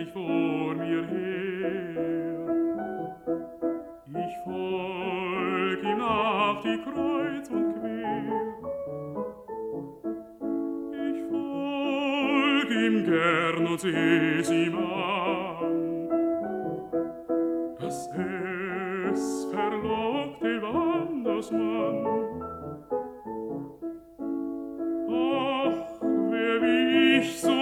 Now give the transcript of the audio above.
sich vor mir her. Ich folg ihm nach die Kreuz und quer. Ich folg ihm gern und seh's ihm an, dass es verlockt den Wandersmann. Ach, wer wie ich so